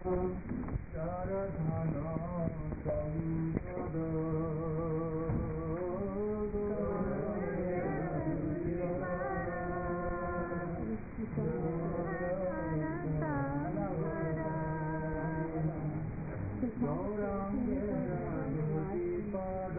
চারধান সম্পদ গৌরাঙ্গের পদ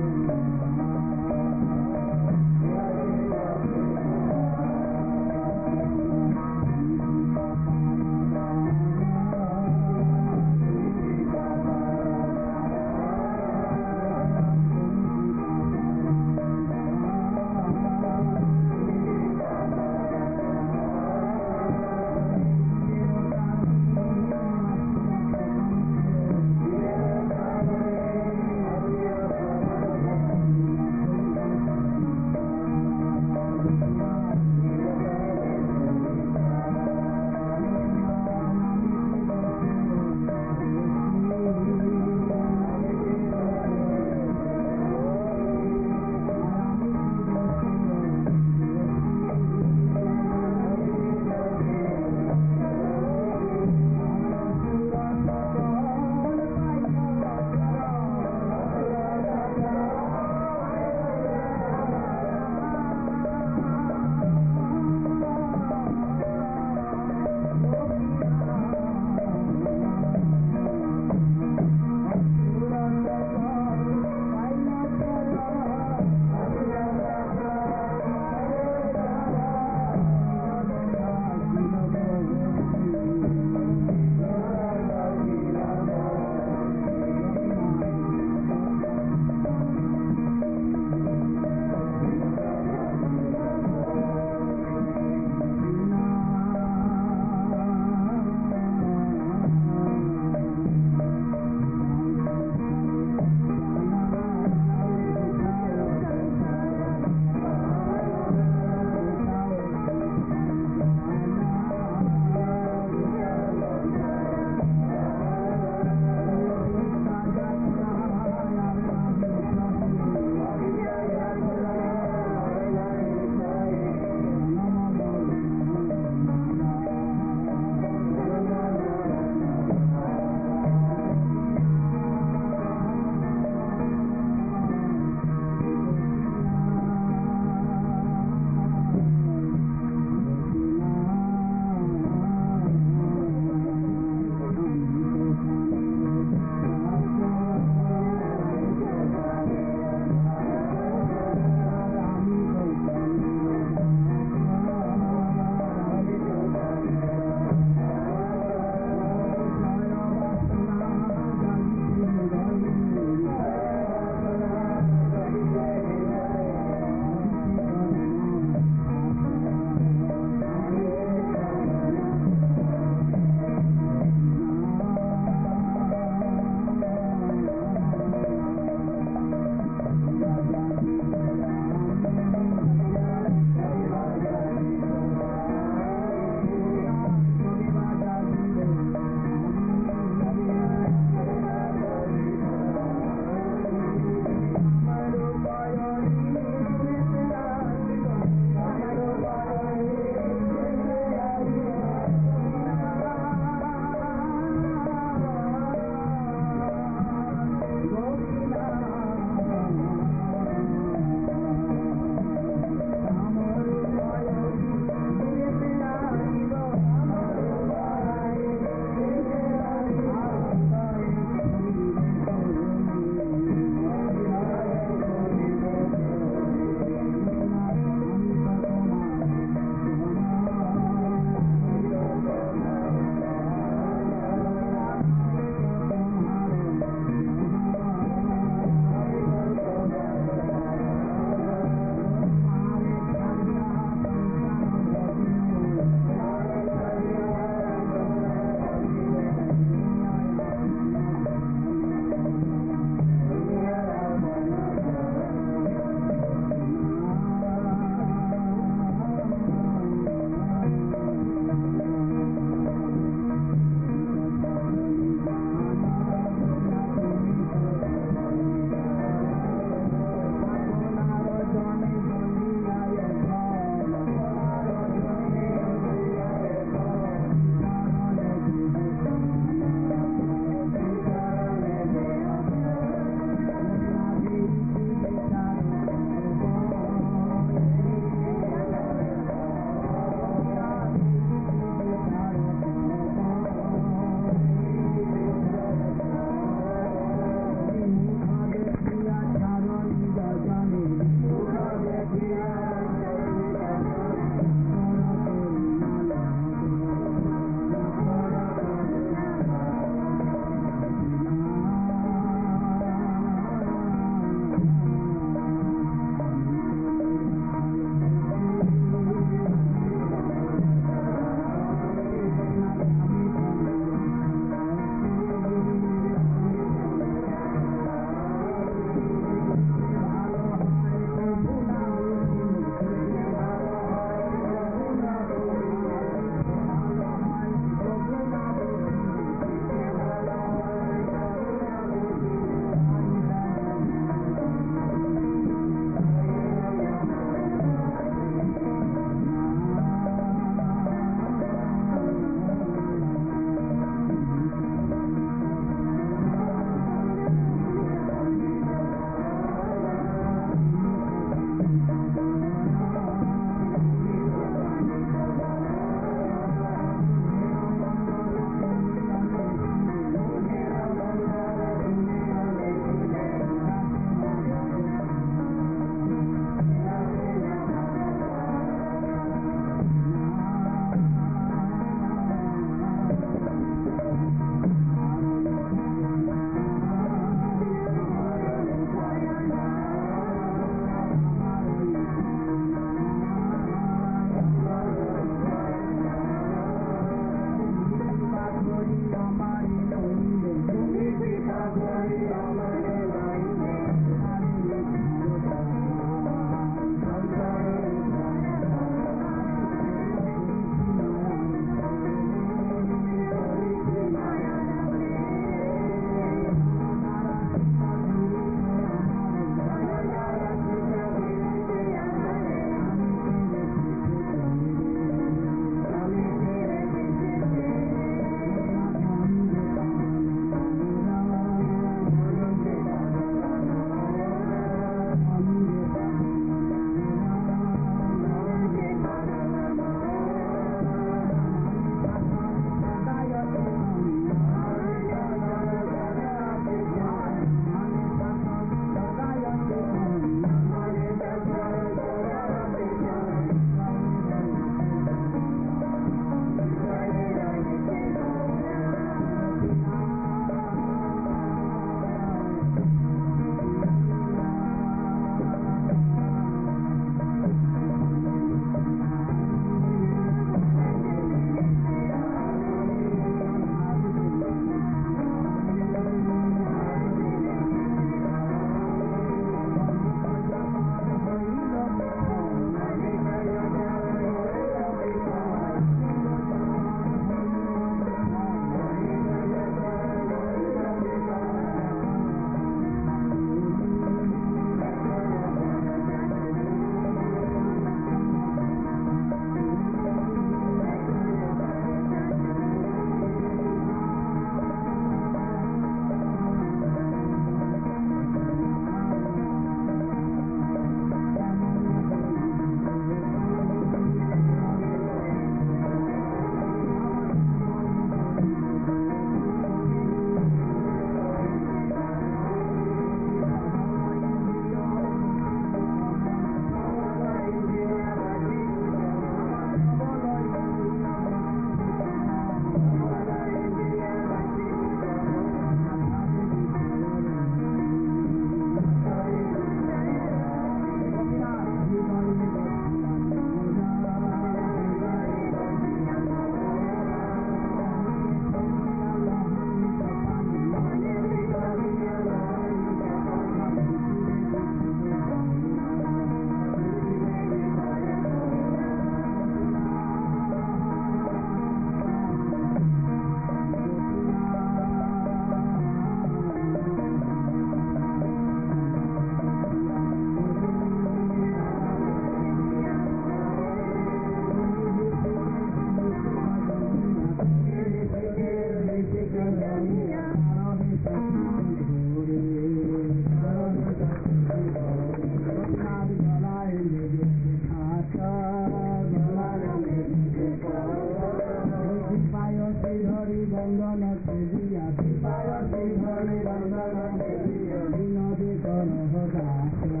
Vinode Kono Bhagavata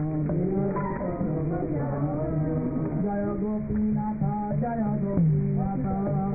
Jaya Gopinatha Jaya Gopinatha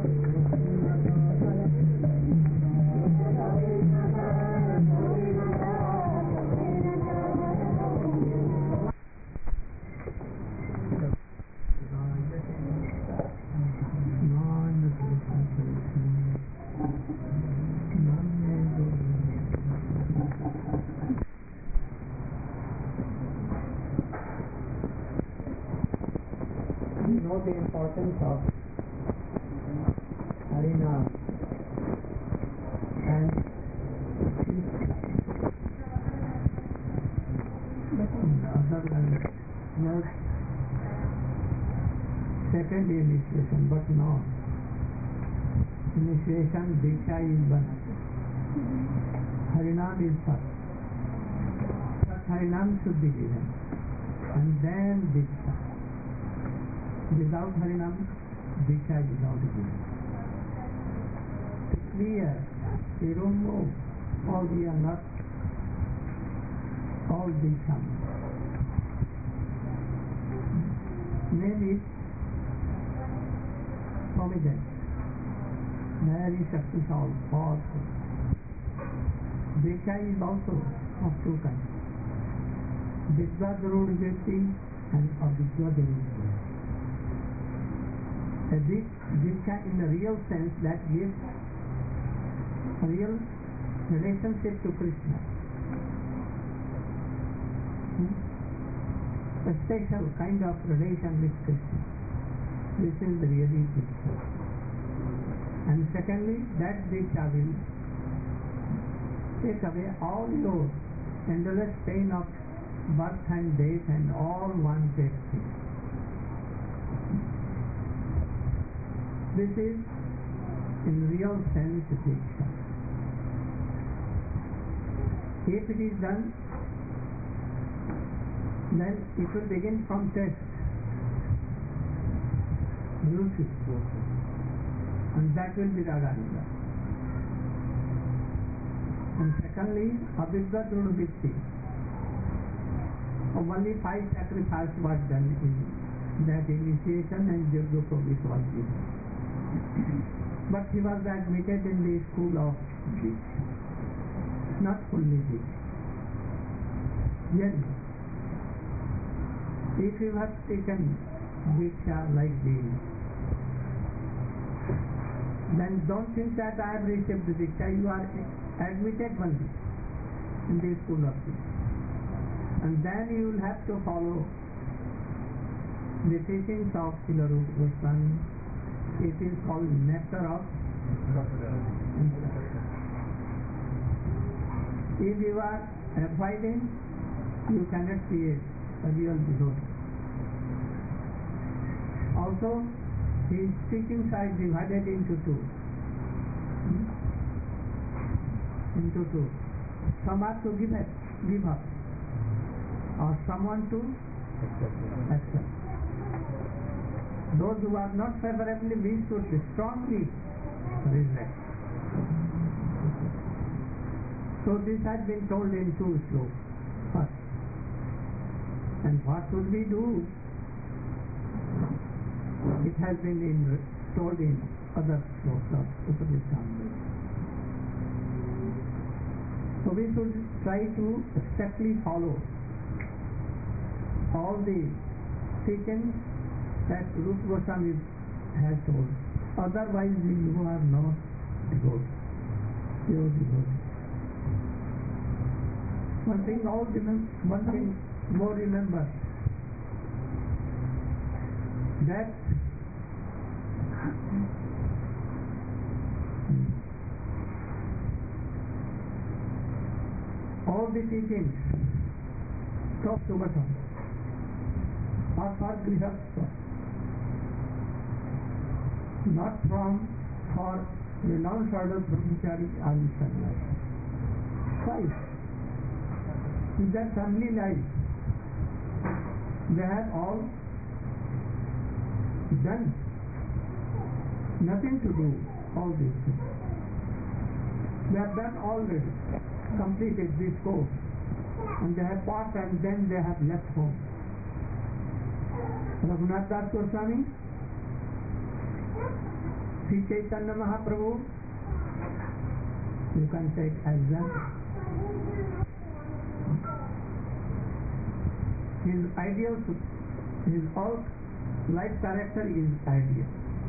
We know the importance of Harinam and other than was second initiation, but no. Initiation Diksha is one. Harinam is first. First Harinam should be given and then Diksha. Without Harinam, Diksha is not given. To clear, they don't know all we are not all Diksha. Name is prominent, very successful, powerful. Diksha is also of two kinds. Vidya Darud Vyakti and Avidya Darud Vyakti. Diksha in the real sense that gives a real relationship to Krishna. A special kind of relation with Krishna. This is the really Diksha. And secondly, that Diksha will take away all your endless pain of birth and death and all wanted things. This is in real sense Diksha. If it is done, then it will begin from test. And that will be Raga. And secondly, Avidya Druna Vitti. Only 5 sacrifices was done in that initiation and Yajna Provis was given. But he was admitted in the school of Diksha. Not fully Diksha. Yes. If you have taken Diksha like this, then don't think that I have received the Diksha. You are admitted only in the school of Diksha. And then you will have to follow the teachings of Srila Rupa Goswami. It is called nectar of. If you are avoiding, you cannot create a real devotee. Also, his teachings are divided into two. Some are to give up, or someone to accept. Those who are not favorably, we should strongly reject. So this has been told in 2 slokas. First. And what should we do? It has been told in other slokas of Upadeshamrita. So we should try to strictly follow all the teachings that Rupa Goswami has told. Otherwise, you are not devotee, pure devotee. One thing more remember, that all the teachings, top to bottom, are for Grihastha, not for renounced order Brahmachari and Sannyasi. Why? In their family life, they have all done, nothing to do all these things. They have done already. completed this course and they have passed and then they have left home. Raghunath Das Goswami, Sri Chaitanya Mahaprabhu, you can take example. His ideal, his all life character is ideal.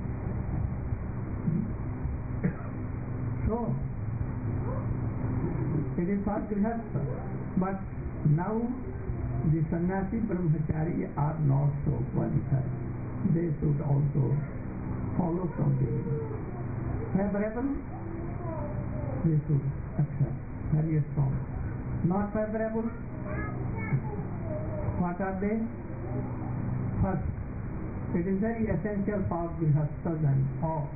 So, it is for Grihastha. But now the sannyasi brahmachari are not so qualified. They should also follow from the favorable, they should accept very strong. Not favorable, what are they? First, it is very essential for Grihasthas and all.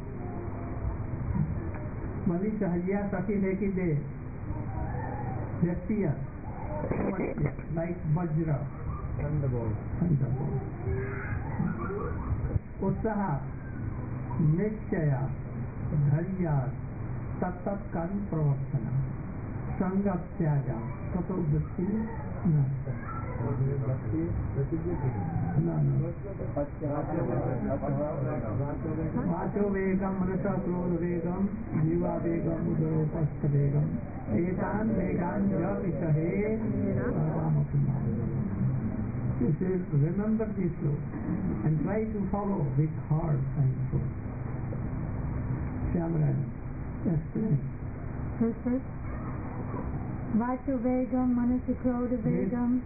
Mali Sahajya Sati Neki De Vyaktiya like Vajra Thunderbolt. Utsaha Nischaya Dharya Tatat Kari Pravartana Sangha Tyaga Tato Vritti Nasta. Vacho Vegam Manasa Krodha Vegam Jiva Vegam Udropastha Vegam Etan Vegan Japisahe Ramakumar. You should remember this law and try to follow with heart and soul. Shyamaran, explain. Vacho Vegam, Manasa Krodha Vegam,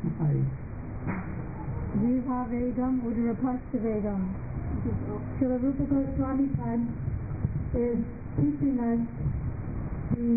Jiva Vegam, Udropastha Vegam. Srila Rupa Goswami Pad is teaching us the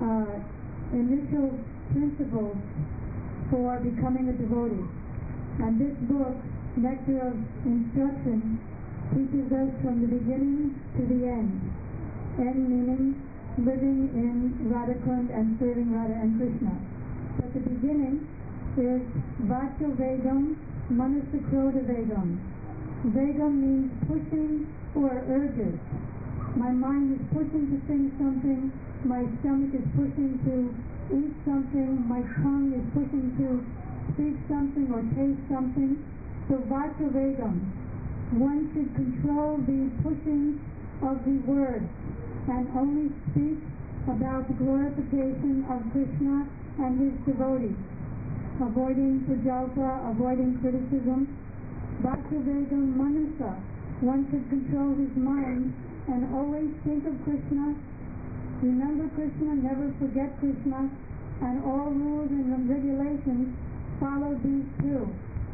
initial principles for becoming a devotee. And this book, Nectar of Instruction, teaches us from the beginning to the end. End meaning living in Radhakund and serving Radha and Krishna. But the beginning is Vacho Vegam, Manasa Krodha Vegam. Vegam means pushing or urges. My mind is pushing to think something, my stomach is pushing to eat something, my tongue is pushing to speak something or taste something. So Vacho Vegam, one should control the pushing of the words and only speak about the glorification of Krishna and his devotees, avoiding prajalpa, avoiding criticism. Vacho Vegam Manasa, one should control his mind and always think of Krishna, remember Krishna, never forget Krishna, and all rules and regulations follow these two.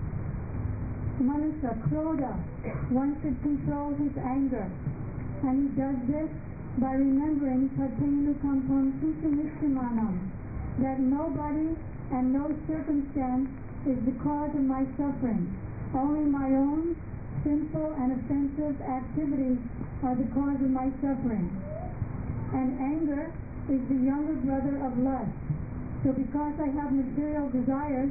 Manasa, Krodha, one should control his anger, and he does this by remembering Tatenu Kampam Sushamishtamanam, that nobody and no circumstance is the cause of my suffering. Only my own sinful and offensive activities are the cause of my suffering. And anger is the younger brother of lust. So because I have material desires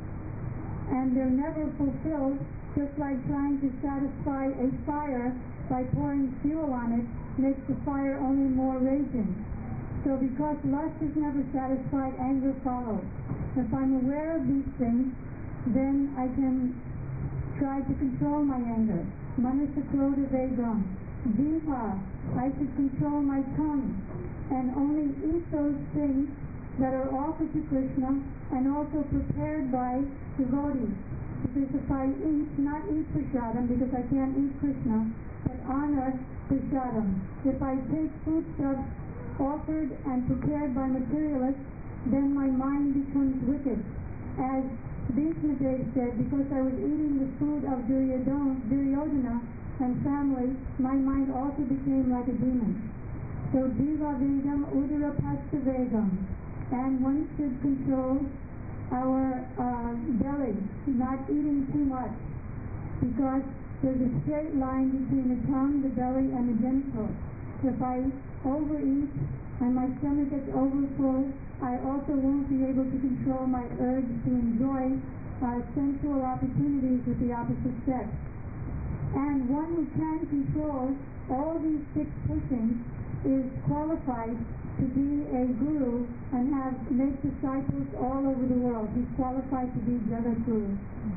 and they're never fulfilled, just like trying to satisfy a fire by pouring fuel on it makes the fire only more raging. So because lust is never satisfied, anger follows. If I'm aware of these things, then I can try to control my anger. Manasa Krodha Vegam. Jiva, I should control my tongue and only eat those things that are offered to Krishna and also prepared by devotees. Because if I eat, not eat prasadam because I can't eat Krishna, but honor prasadam. If I take foodstuffs offered and prepared by materialists, then my mind becomes wicked. As Bhishmadev said, because I was eating the food of Duryodhana and family, my mind also became like a demon. So Jiva Vegam, Udropastha Vegam. And one should control our belly, not eating too much, because there's a straight line between the tongue, the belly, and the genitals. If I overeat and my stomach gets overfull, I also won't be able to control my urge to enjoy sensual opportunities with the opposite sex. And one who can control all these 6 pushings is qualified to be a guru and make disciples all over the world. He's qualified to be Jagat Guru.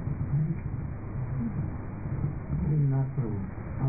Not true.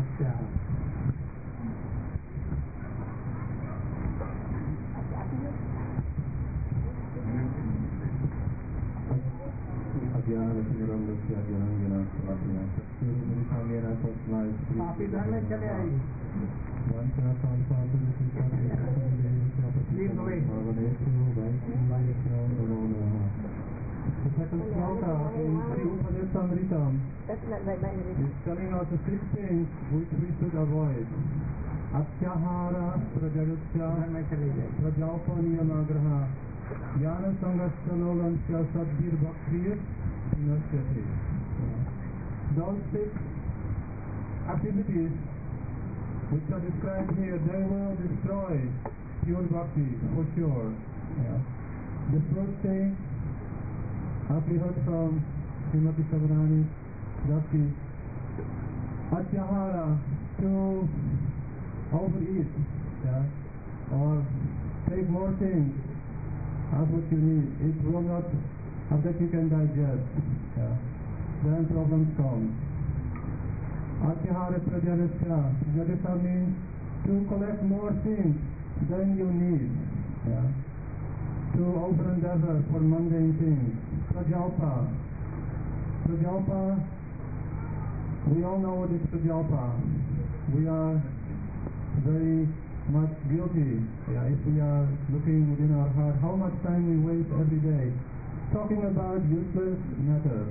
The second sloka in Sri Upadesamritam is telling us the 6 things which we should avoid. Atyahara, Prajagatya, Prajalpaniyamagraha, Jnana Sangasya Lolansya Sadbir Bhaktir, Nasyati. Those 6 activities which are described here, they will destroy pure bhakti for sure. The first thing, as we heard from Srimati Savarani Dasi, Atyahara, to overeat, or take more things as what you need. It will not have that you can digest. Then problems come. Atyahara Prajarasya. Prajarasya means to collect more things than you need. To over endeavor for mundane things. Prajalpa. Prajalpa, we all know what is Prajalpa. We are very much guilty. If we are looking within our heart, how much time we waste every day talking about useless matters.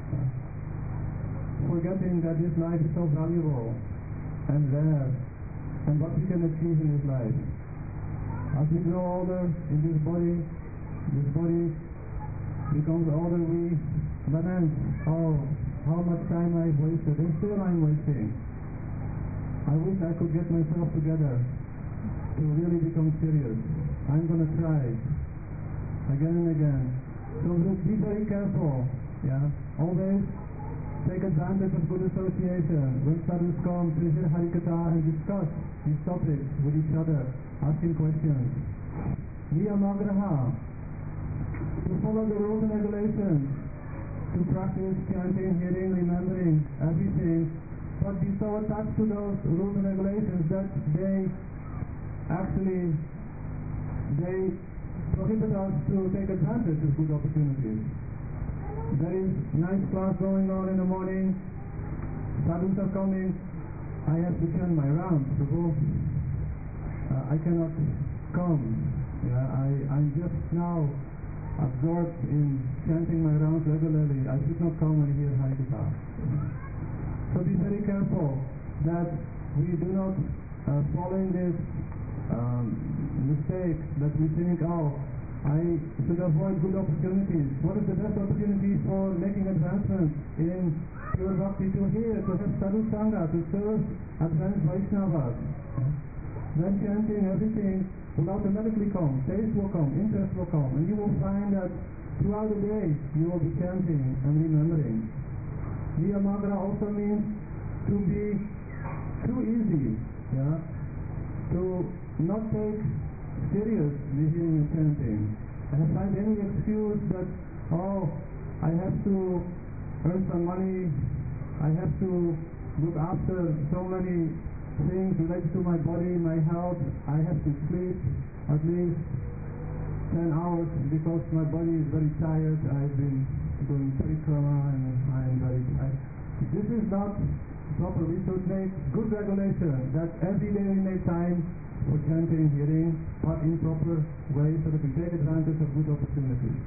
Forgetting that this life is so valuable and rare, and what we can achieve in this life. As we grow older in this body becomes older, we lament, oh, how much time I've wasted, and still I'm wasting. I wish I could get myself together to really become serious. I'm going to try again and again. So be very careful. Always take advantage of good association. When sadhus come to hear Harikatha and discuss these topics with each other, asking questions. Niyamagraha, to follow the rules and regulations, to practice chanting, hearing, remembering, everything, but be so attached to those rules and regulations that they prohibit us to take advantage of good opportunities. There is nice class going on in the morning, sadhus are coming, I have to turn my round, Prabhu. I cannot come. I'm just now absorbed in chanting my rounds regularly. I should not come and hear Harikatha. So be very careful that we do not fall in this mistake that we think, oh, I should avoid good opportunities. What is the best opportunity for making advancement in pure bhakti? To hear, to have sadhu sangha, to serve advanced Vaishnavas. Then chanting, everything will automatically come. Taste will come, interest will come, and you will find that throughout the day you will be chanting and remembering. Niyamagra also means to be too easy, to not take serious listening and chanting, and find any excuse that, oh, I have to earn some money, I have to look after so many things related to my body, my health, I have to sleep at least 10 hours because my body is very tired, I've been doing parikrama and I'm very tired. This is not proper. We should make good regulation that every day we make time for chanting, hearing, but in proper way so that we take advantage of good opportunities.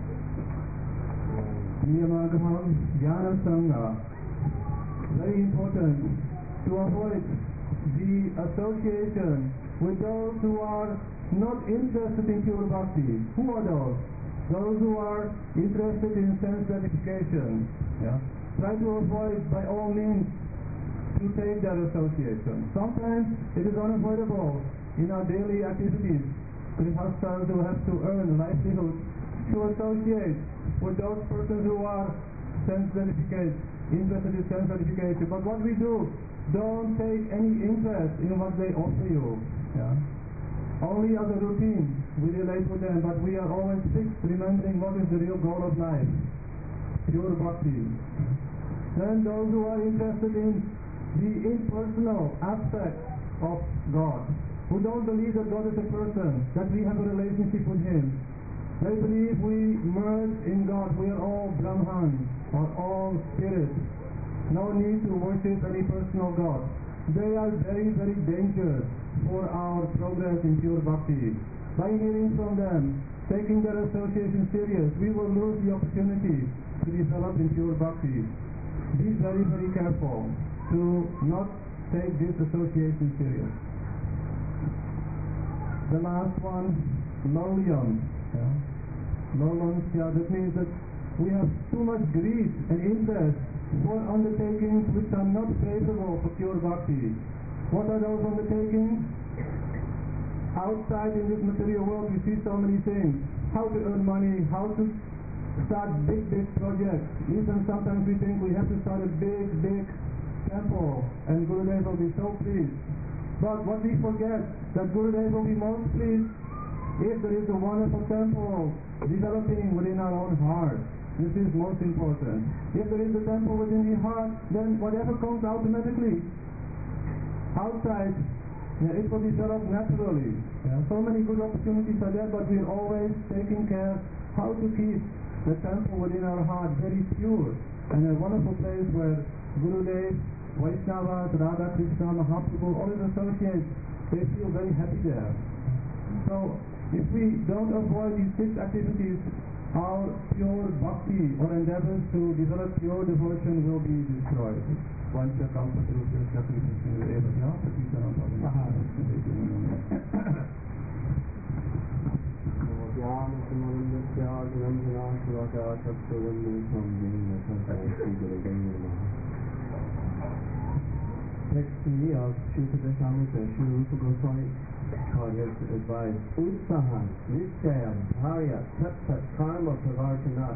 Niyamagraham, Jnana Sangha. Very important to avoid the association with those who are not interested in pure bhakti. Who are those? Those who are interested in sense gratification. Try to avoid by all means to take that association. Sometimes it is unavoidable in our daily activities. Grihasthas who have to earn a livelihood to associate with those persons who are sense gratification, interested in sense gratification. But what we do, don't take any interest in what they offer you. only as a routine we relate with them, but we are always fixed, remembering what is the real goal of life, pure bhakti. Then those who are interested in the impersonal aspect of God, who don't believe that God is a person, that we have a relationship with Him. They believe we merge in God, we are all Brahman, or all spirits. No need to worship any personal God. They are very, very dangerous for our progress in pure bhakti. By hearing from them, taking their association serious, we will lose the opportunity to develop in pure bhakti. Be very, very careful to not take this association serious. The last one, lolion. Lolons, that means that we have too much greed and interest for undertakings which are not favorable for pure bhakti. What are those undertakings? Outside in this material world we see so many things. How to earn money, how to start big projects. Even sometimes we think we have to start a big temple and Gurudev will be so pleased. But what we forget, that Gurudev will be most pleased if there is a wonderful temple developing within our own heart. This is most important. If there is a temple within the heart, then whatever comes automatically outside, it will develop naturally. So many good opportunities are there, but we are always taking care how to keep the temple within our heart very pure, and a wonderful place where Gurudev, Vaishnavas, Radha Krishna, Mahaprabhu, all his associates, they feel very happy there. So if we don't avoid these 6 activities, our pure bhakti or endeavors to develop pure devotion will be destroyed. Text 3 of Srila Samhita, Srila Rupa Goswami has advised, Utsahan, Nischaya, Bharya, Tat Karma Pravartanat,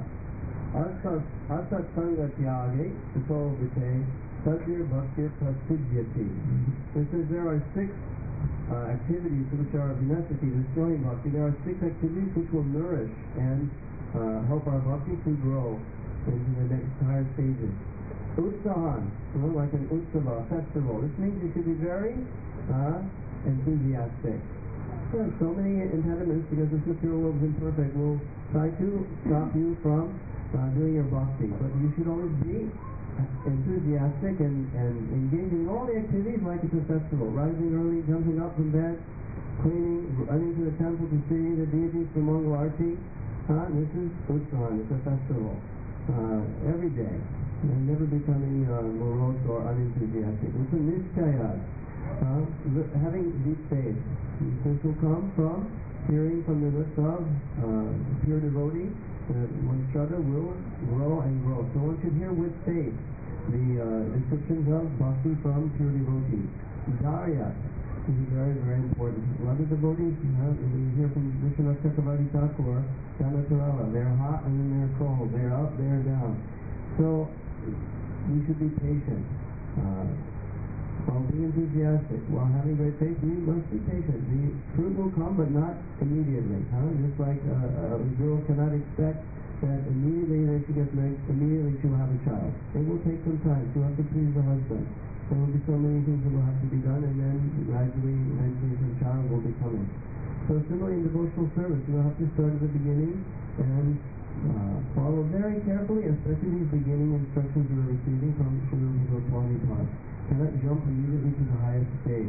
Asat Sangha Tyage, Suto Vite, Sadir Bhaktir Prasidyati. It says there are 6 activities which are of necessity destroying bhakti. There are 6 activities which will nourish and help our bhakti to grow into the next higher stages. Utsahan, like an utsava, festival. This means you should be very enthusiastic. There are so many impediments because this material world is imperfect. Will try to stop you from doing your bhakti, but you should always be enthusiastic and engaging in all the activities like it's a festival. Rising early, jumping up from bed, cleaning, running to the temple to see the deities for Mangal Arti. This is Utsahan, it's a festival. Every day. And never becoming morose or unenthusiastic. It's a nischayat. Having deep faith. This will come from hearing from the lips of pure devotee. One's shraddha will grow and grow. So one should hear with faith the descriptions of bhakti from pure devotees. Dharya is very, very important. A lot of devotees, we hear from Vishwanath Chakravarti Thakur, Danatarala, they're hot and then they're cold. They're up, they're down. So we should be patient. While being enthusiastic, while having great faith, we must be patient. The fruit will come, but not immediately. Just like a girl cannot expect that immediately that she gets married, immediately she will have a child. It will take some time. She will have to please the husband. There will be so many things that will have to be done, and then gradually, eventually, some child will be coming. So similarly in devotional service, you will have to start at the beginning and follow very carefully, especially these beginning instructions you are receiving from Srila Goswami Pad. Cannot jump immediately to the highest stage.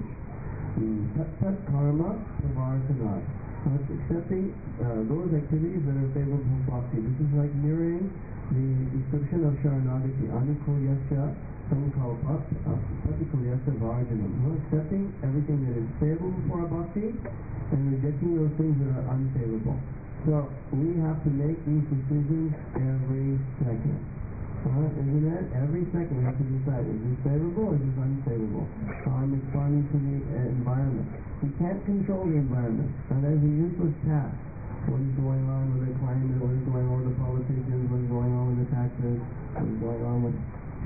Tat karma pravartanat. Accepting those activities that are favorable for bhakti. This is like mirroring the description of Sharanagati. Anukulyasya sankalpat patikulyasya varjanam. Accepting everything that is favorable for our bhakti and rejecting those things that are unfavorable. So we have to make these decisions every second. Isn't it? Every second we have to decide, is this favorable or is this unfavorable? How I'm responding to the environment. We can't control the environment. And that is a useless task. What is going on with the climate, what is going on with the politicians, what is going on with the taxes, what is going on with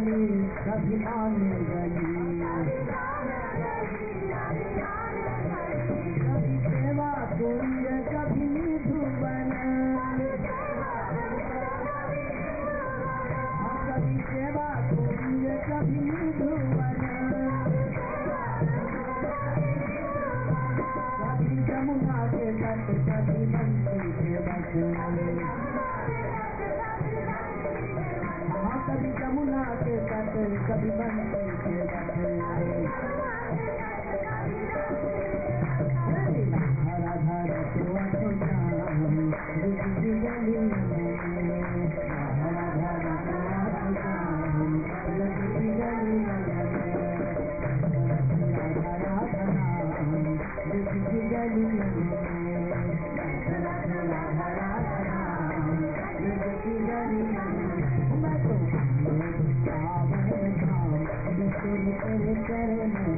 गली कभी आन गली कभी सेवा कुंज कभी निधुवन कभी सेवा कुंज कभी निधुवन कभी जमुना के तट कभी बंसी के बट कभी जमुना के तट कभी बंसी के बट हरा हरा तो अठजाम रुचि गली हरा हरा तो अठजाम रुचि गली हरा हरा रुचि गली हरा हरा रुचि गली मैं तो तेरे चरण